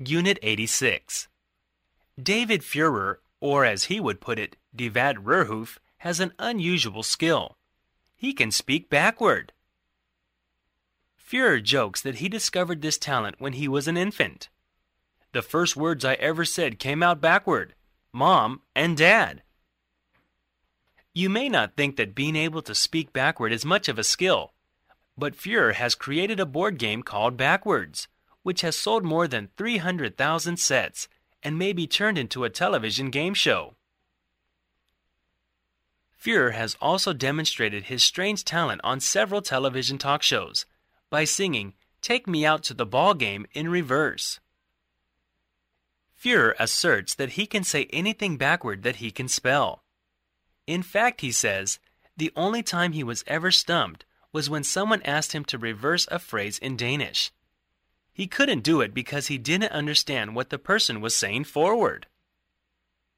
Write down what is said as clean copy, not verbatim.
Unit 86. David Führer, or as he would put it, Die Wat Rurhoof, has an unusual skill. He can speak backward. Führer jokes that he discovered this talent when he was an infant. The first words I ever said came out backward, Mom and Dad. You may not think that being able to speak backward is much of a skill, but Führer has created a board game called Backwards, which has sold more than 300,000 sets and may be turned into a television game show. Führer has also demonstrated his strange talent on several television talk shows by singing "Take Me Out to the Ball Game" in reverse. Führer asserts that he can say anything backward that he can spell. In fact, he says, the only time he was ever stumped was when someone asked him to reverse a phrase in Danish. He couldn't do it because he didn't understand what the person was saying forward.